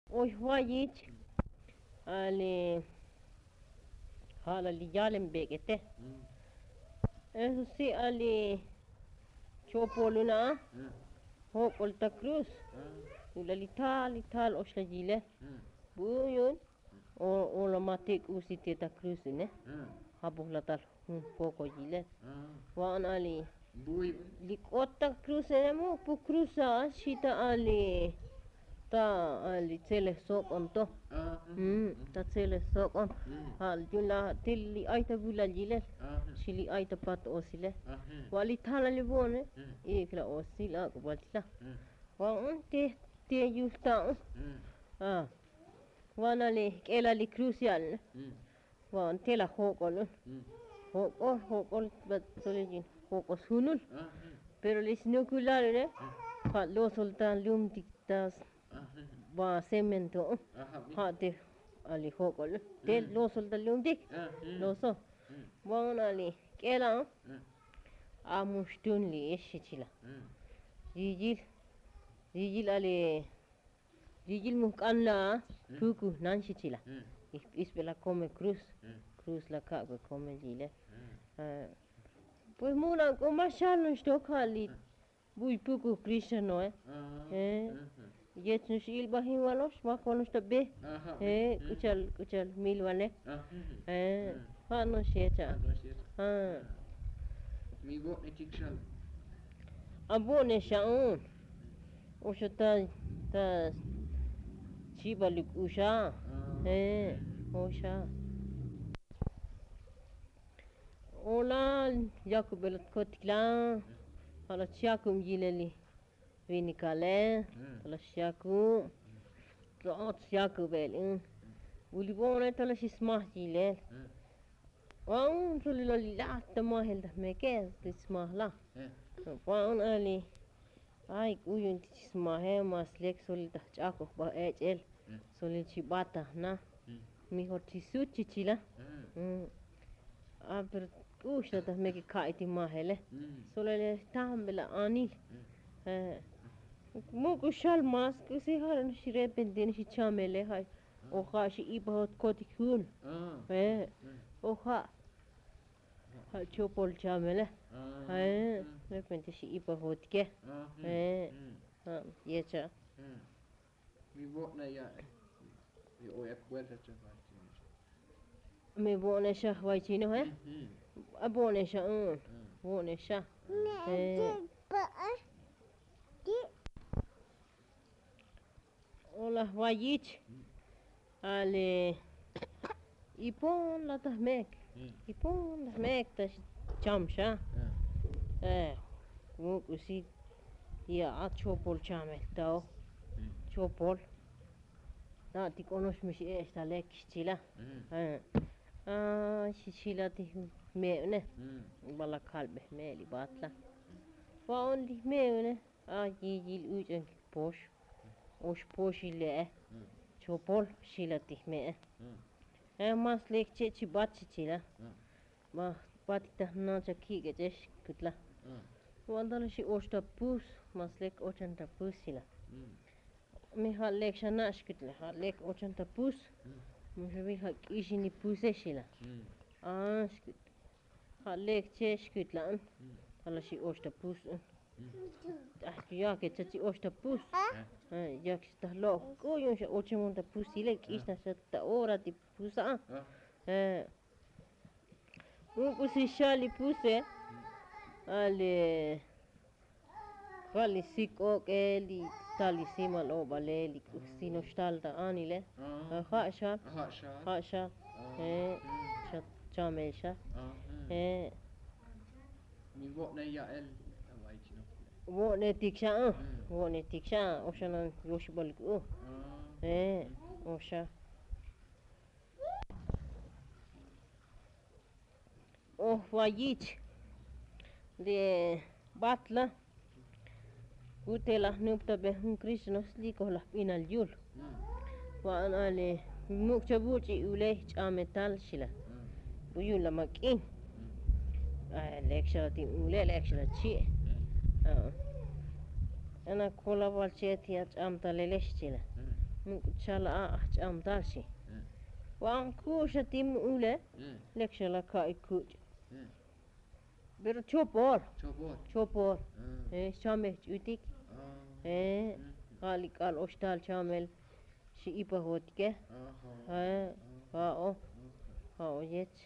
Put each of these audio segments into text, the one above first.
Oy wajit ali hala li yalen begete. Eso sí ali chopoluna ho polta cruz. Ula lital oslajile. Buyun o la matik usiteta cruz ne. Habuh latal poco jile. Wan ali Bui likota cruz nemo pu cruza shita ali ta ali tele sokon to. Ta tele sokon. Hal jula tilli aita bula jile. Shili aita pat osile. Wali thala libone ikla osila kubalta. Wan te yusta. Wan ali kela li crucial. Wan tela hokol. Hokol bat solijin. Hokos hunul. Pero les inoculare. Ha lo soltan lum dictas. Va cemento. Ha te ali hokol. Te lo soltan lum dik. Lo so. Wan ali kela. Amustun li eschitila. Rigil ali rigil mukanla puku nanchitila. Ispela come cruz. Cruz la cago come gile. Pues muna como shalo stokali. Bui puku cristiano Yet nus il bahin walos ma konos tabe. Kuchal mil wane. Ha no shecha. Mi bo ne tikshal. Abone shaun. Osha ta chibalik usha. Osha. Ola Jacobelat kotikla. Hala chiakum gileli. Vinicale. Hala chiakum. Trot chiakubel. Ulibone tala shismah gilel. Wan sulila lilata mahel meke tismah la. Wan ali. Ay uyun tismah mas lek solita chako ba el. Solil chibata na. Mejor tisuchi chila. Aber usha ta meke kaiti mahele. Solele tambela anil. Mugu shal mas kusi haran shire bendin shi chamele hay. Oha shi ibahot kotik hun. Oha. Ha chopol chamele. Repente shi ibahot ke. Yecha. Mi bo ne ya. Mi o acuerda chaval. Me bone sha wai chino he. Abone sha bone sha. Ola wajich. Ale ipon la tahmek. Ipon la mek ta chamsha. Kusi ya chopol chamel tao. Chopol. Na ti konos mish esta lekchila. Shishila ti meune. Bala kalbe meli batla. Wa only meune. Yil ujen posh. Osh poshile. Chopol shila ti me. Mas lekche chibachichila. Ma patita nacha kige jesh kutla. Wandala shi oshta pus. Mas lek 80 pusila. Mi halek shanash kutla. Halek 80 pus. Mujhe ha kishini puse shila. Shkut. Halek che shkutlan. Hala shi oshta pus. Ya que chachi oshta pus. Ya que está loco. Koyun sha 80 pusile kishna shata ora ti pusa. Kusi shali puse. Ale Vali siko eli tali sima lo baleli sino stalta anile. Hasha. Hasha. Chamesha. Mi bo ne ya el. Awai chino. Wone tiksha. Wone tiksha. Oshana yoshbalku. Osha. Oh wajich. De batla. Utela nupta be un krishnos liko la pinal yul. Wa anale mukcha buchi ule chametal shila. Uyula makin. Lecture ti ule lecture chi. Ana kola balchet ya chamta lelesh chila. chala am dalshi wan kusha tim ule lekshala ka ikut pero chopor chopor chame utik qali qal ostal chamel shi ipa hotke o yech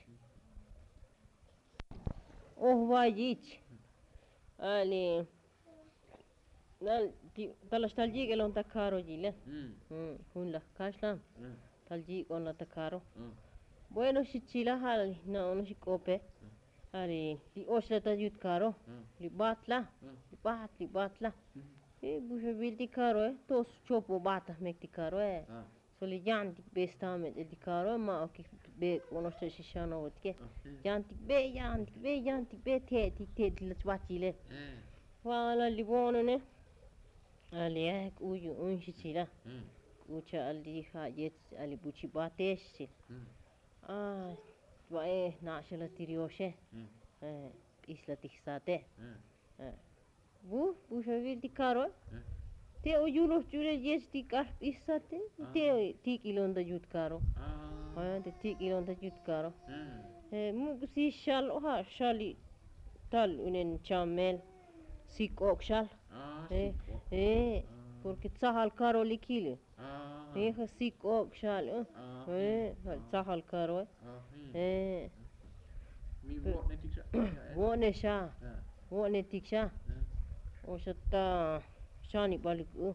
vayich ali nal talas taljig elon takaro jile hun la kashlam taljig on la takaro bueno si chila hal na on si kope ali li osla ta yut karo li batla bushe bildi karo tos chopo bata mekti karo so li jantik bestamet di karo ma ok be onoste shishano wotke jantik be te la chwachile wala li bonone ali ek uyu unshi chila ucha aldi ha yet ali buchi bateshi twae nashela tirioshe isla tixate bushe bildi karo te uyulo chure yes ti kar isate te tikilonda yut karo te tikilonda yut karo mu si shal shali tal unen chamel sikok shal porque tsahal karo likile sikok shal tsahal karo mi wone tiksha o shatta shani baliku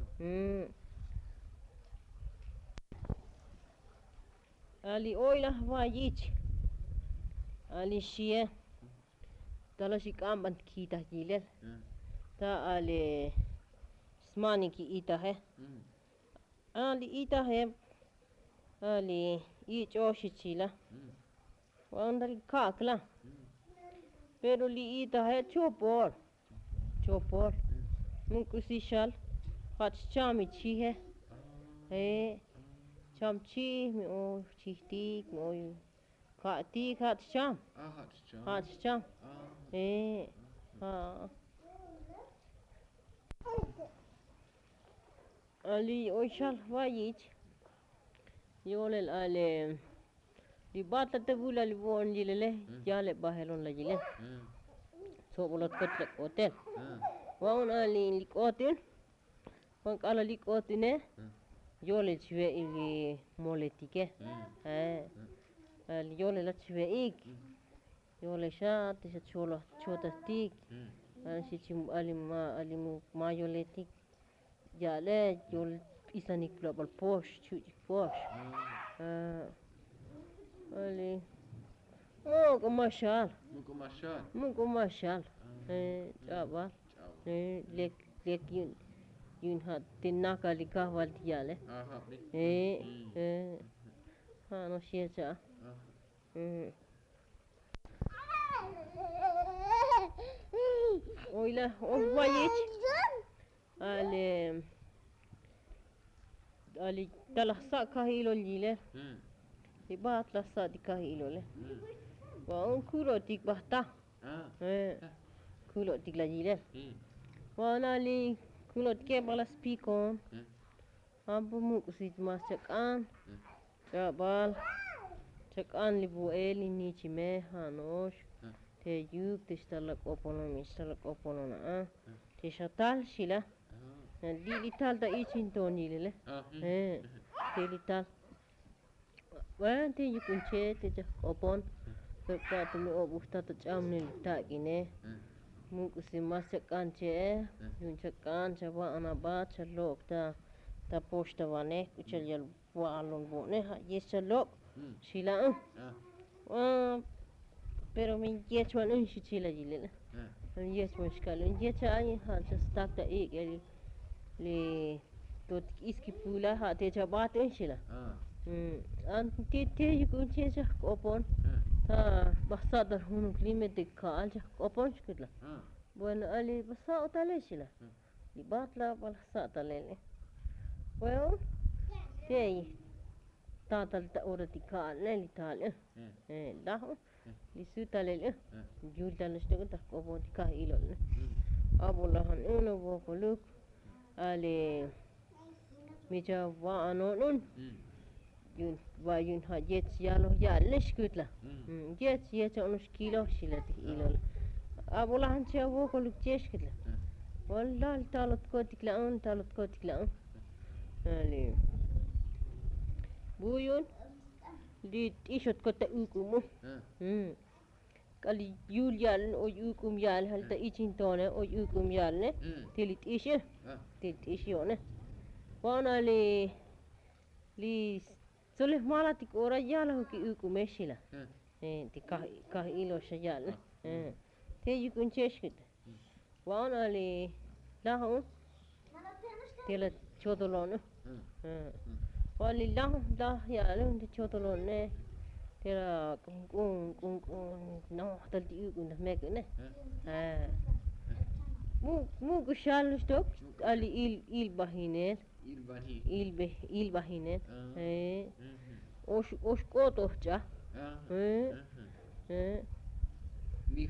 ali oila vayich ali shie tala shikam kita jilel ta ali smani ki ita he ali ita he ali ichoshi chila wandal kakla pero li ita he chopor munkusi shal hat chami chi he cham chi mi o chihtik mi o ka tik hat cham ali o shal vayich yolel ale li bata te bula li bon jilele jale bahelon la jile so bolot kotlek hotel waun ali likotin wan kala likotine yole chwe ili moletike ali yole la chwe ik yole sha te cholo chota tik ali chim ali ma yoletik jale yol isanik global posh chuji posh ali muko mashal chaba lek yun hat tinaka likawal tiyale no shiecha oila vayich ali talahsa kahilo jile ibat lasa di kahilo le wa kulo tik bahta kulo tik la jile wa ali kulo ke balas pikon abu mu kusit mas chakan kabal chakan libu eli ni chime hanosh te yuk te stalak opono na te shatal shila li tal da ichin toni le te li tal wa te yukun che te opon te ka tu mi obusta ta chamne ta kine mu kusi mas chakan che yun chakan chaba anaba chalok ta posta wane kuchal yal walon bone ha yesalok shila pero min yechwan un shichila jilele yechwan shkalun yecha ay ha stak ta ik li tot iski pula ha te chabat un shila an te yukun checha opon ta basadar hunu klime de kal opon shkila bueno ali basa otale shila li batla balsa talele well te tatal ta orati kal li tal lahu li sutalele julta nishto ta opon ka ilol abulahan uno bokoluk ali Meja wa anon Mm. yun wa yun ha jet yalo ya leskutla. Mm. Jet onus kilo sila ti ilol. Abulahan siya wo koluk jeskutla. Mm. Walla talot kotikla on. Ali. Buyun di isot kota ukumu. Mm. Kali yul yal o ukum yal halta ichin tone o ukum yal ne. Mm. Tilit isye. Ah. Tilit isye ne. Wana li sole mala tik ora yala hoki ukumeshila. Mm. Ti kah ilo siya yal ne. Te yukun cheshkit. Wana li lahon tila chodolon. Mm. Wali lah yal te chodolon ne. Tira kung no tal ti ukun mek ne. Mu kushal stok ali il bahinet. Ilbani. Il bahinet. Mhm. Osh kotohja. Mi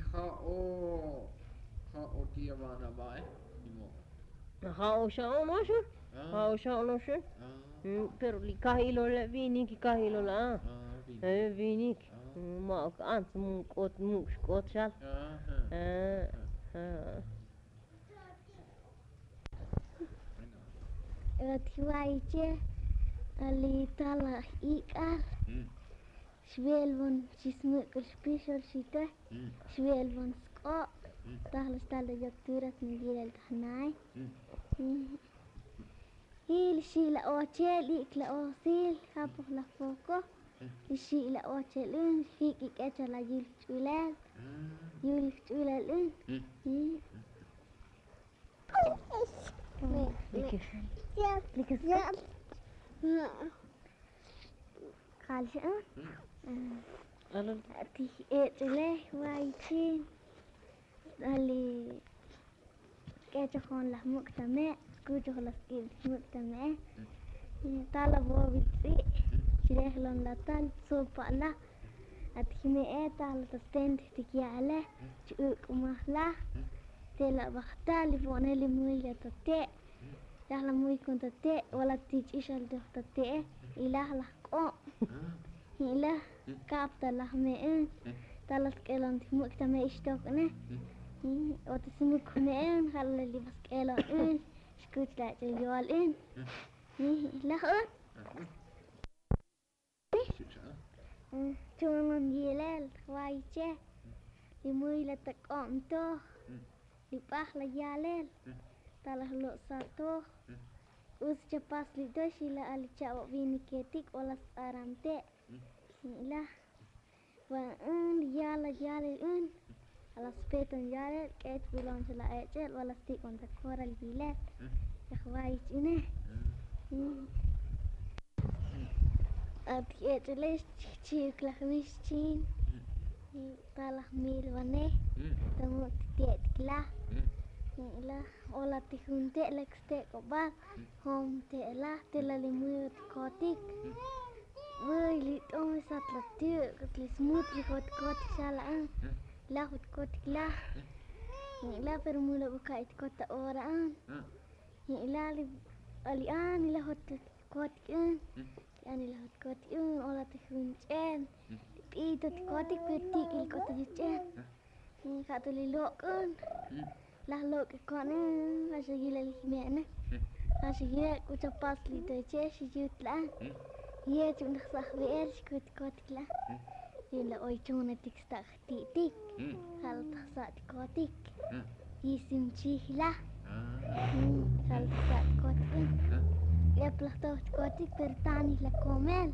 ha o tiavana vai. Imo. Hausha onoshun. Hausha onoshun. Pero li kahilo la vini ki kahilo la. Vinik. Ma ant mu kot shal. Tiwaiche ali tala ikar. Svelvon sismukul special sita. Svelvon sko. Tahlas tala jakturat migilel tahnai. Il sila ochel ikla osil kapoh la foko. Sila ochel un hiki kecha la yulik chulel. Yulik chulel un. Likas kalsha Alal ti etule waichin ali kecha kon la muktame kujo la skil muktame tala bo vitsi sireh lon la tal sopa la atime tala ta stand tikiale chuk mahla tela bahtali boneli muile tate yahla muy kontate wala tich ishal dohtate ilah lah ko ilah kapta lah meen talas kelon muktame ishtok ne otismuk meen halla libas kelon skut la jol ilah Chungon yelel waiche limuy la takom to lipah la yalel talah lo sato us cepas lido sila ali cawo bini ketik olas arante ilah wa yala yalel alas peton yalel ket bilon sila ecel olas tik on koral bilet wait ini Ati eteles chik la wischin talah mil wane tamu tiet kla la ola tihunte lekste koba hom te la tela limu kotik woi li tom sat la tiu kli smooth li kot sala la kotik la per mula buka it kota ora la li ali la hot kotik yani lahat kotik ola tihunchen ito kotik petik il kota juchen katu lilokun lah lok kon asa gila lihmene asa gila ucapas lito che si jutla ye cundah sahwer skut kotik la ila oi cuna tik stak titik hal taksa kotik isim cihla hal taksa kotik ya plahto kotik pertani la komel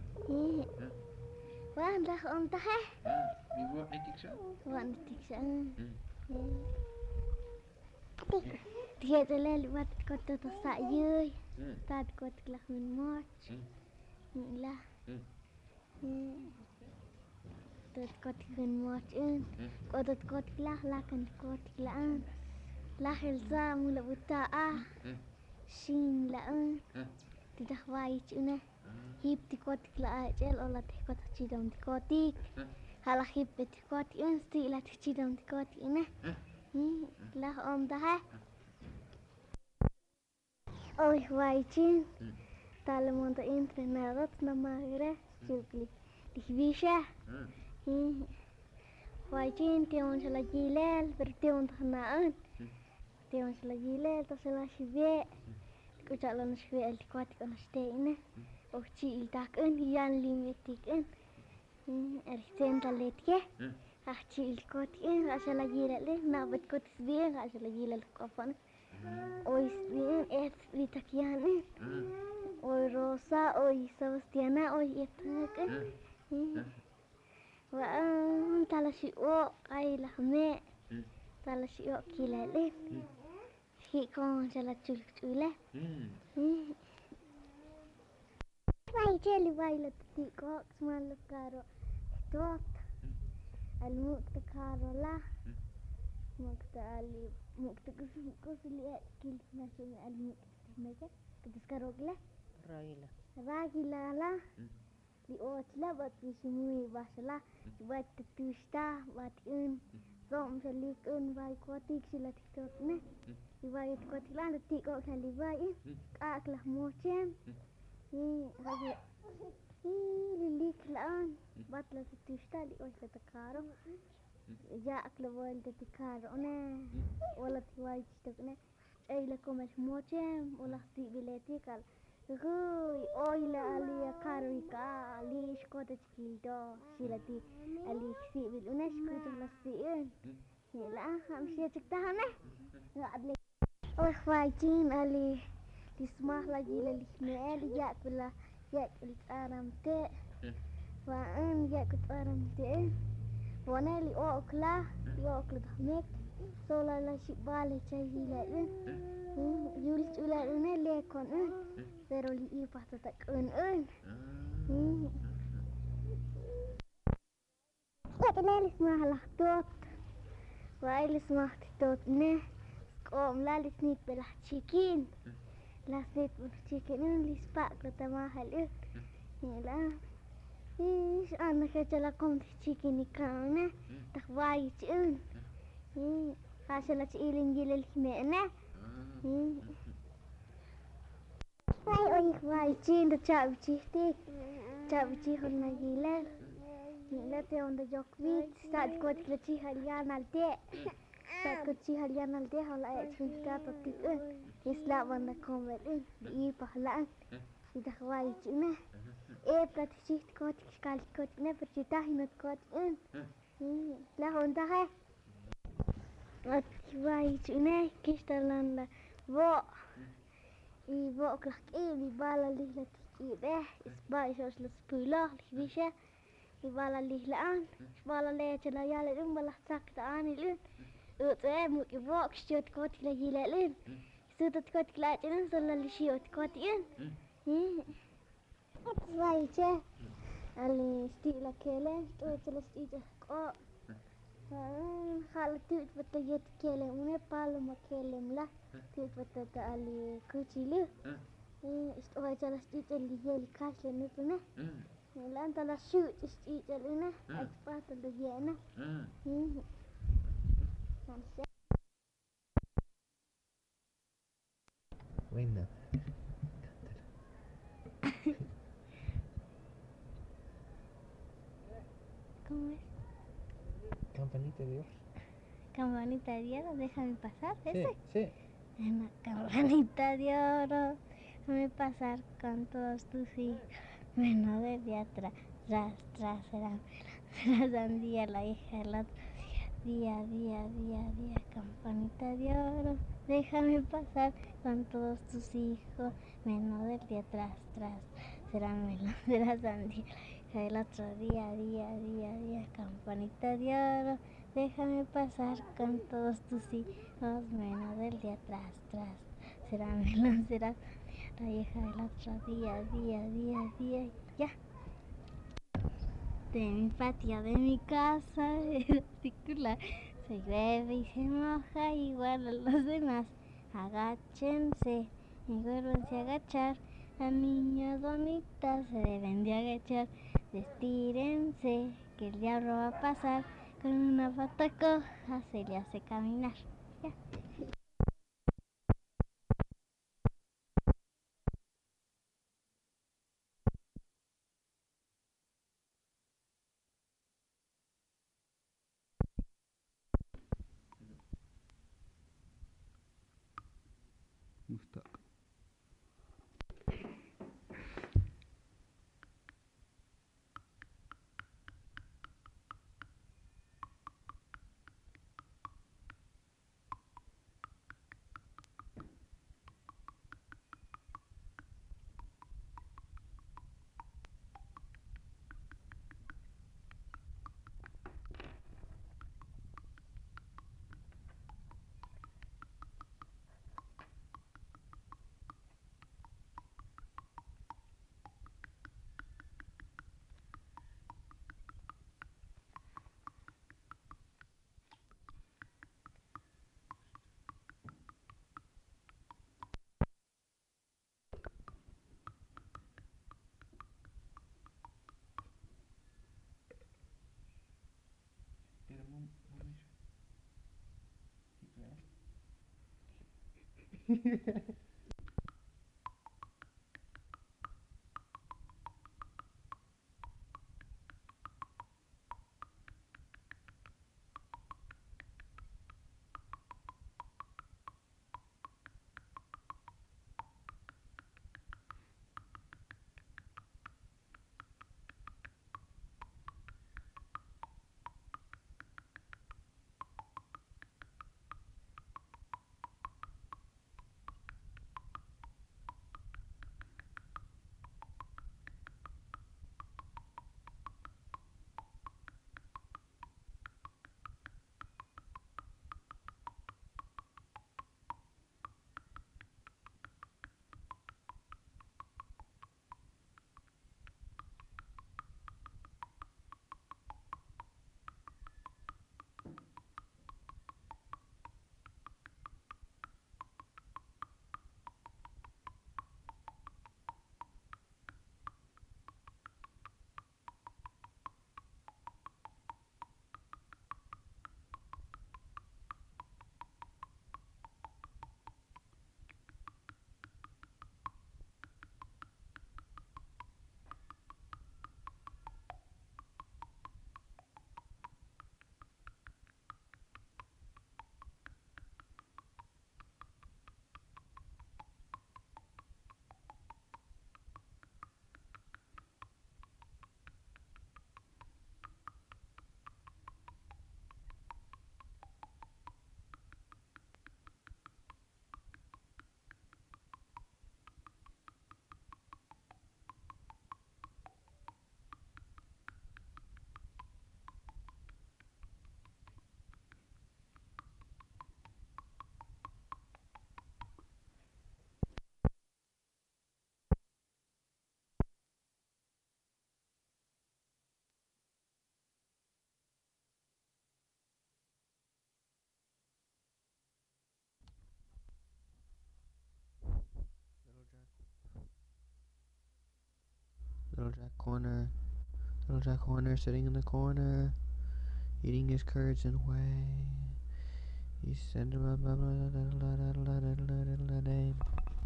wah dah om tahe Mi buat ni tiksa. wan tiksa dia telel buat kota tasak yui tad kotik lah min moch lah tad kotik min moch kotik lah lakan kotik lah helsa mula buta sing la tidak wai cuna hip ti kotik la ajel ola ti kotak cidam ti kotik halah hip ti kotik sti la ti cidam ti kotik lah om dah Hoy guaychin, tal monta entrenador na magre, chukli. Divisha. Guaychin tiyon sala gilel, pero tiyon tahnaan. Tiyon sala gilel, to sala shive. Kucala na shive el kwati ko na steine. Och chi il takun, yan limitikun. Er central letke. Ach chi il kwati, asala gilel, na bet kotis bien, asala gilel kofan. Hoy bien es vitakiane. Hoy Rosa, hoy Sebastiana, hoy Etaque. Waan tala si o ay lahme. Tala si o kilale. Si kon sala chulchule. Vai cheli vai la ti ko smal karo. Tot. Al mukta karo la. Mukta ali mukta kusli kil nasun al mukta meke. Kudus karogla. Raila. Ragila la. Di otla bat bismui basla. Bat tusta bat un. Zom salik un vai kotik sila tiktok ne. Vai kotik la tikok sali vai. Kak lah mocem. Ragi. Lilik laan. Bat la tusta di otla takaro. Ja akla wal takaro ne. Wala tiwai tiktok ne. Ay la komer mocem. Wala ti bileti kal. Rui, oi la ali karika ali skota childo silati ali sibil unes kutu lastiin la ham sia ciktahane adli oi khwajin ali dismah lagi lali mel ya kula ya aram te wa an ya kut aram te wana li okla dhamek sola la shibale chahila yul chula une le kon pero li ipas tak un Lalis mahalah tot Wailis mah tot ne Kom lalis nit belah chikin Las nit belah chikin lis pak kata mahal Nila Ish anak kecala kom chikin ikan ne Tak wai chun Kasala chilin gilil himene Wai oi wai chin da chau chihtik Chau chihon na gilil Nila te onda jokwit Saat kot klechi halian alte Saat klechi halian alte Hala ayat chunta totik Isla wanda kombel Di pahlaan Ida wai chune Plat chih kot kali kot ne percita hinot kot La honda hai Wai chune kistalan la Wo Ibo klak di bala lihla tikibe Isba isos la sepuluh lihbisha Ibala lihlaan Isbala lechala yale bala sakta anilun Utwe muk ibo kshtiot koti la gilalun Sutot koti klachin Sola lishiot koti Wai che Ali sti la kele Tuwa sti ko Khala tiut bata yet kele Une palo ma kelem la Tiut bata ta ali kuchilu Istuwa chala sti li yeli kashle nipune Nilan tala shoot sti chalune Ekspata da yena Buena. ¿Cómo es? Campanita de oro. Campanita de oro, déjame pasar, Sí, ese. sí. Una campanita de oro, déjame pasar con todos tus hijos. Bueno, desde atrás, tras, será la sandía, la hija del otro día, campanita de oro, déjame pasar con todos tus hijos. Bueno, desde atrás, será melón de la sandía, la hija del otro día, campanita de oro, déjame pasar con todos tus hijos. Bueno, del día atrás, será melón, será la hija del otro día, ya. De mi patio, de mi casa, circular, se llueve y se moja igual a los demás. Agáchense y vuélvanse a agachar. Las niñas bonitas se deben de agachar. Estírense, que el diablo va a pasar. Con una pata coja se le hace caminar. Ya. Little Jack Horner sitting in the corner, eating his curds and whey. He said,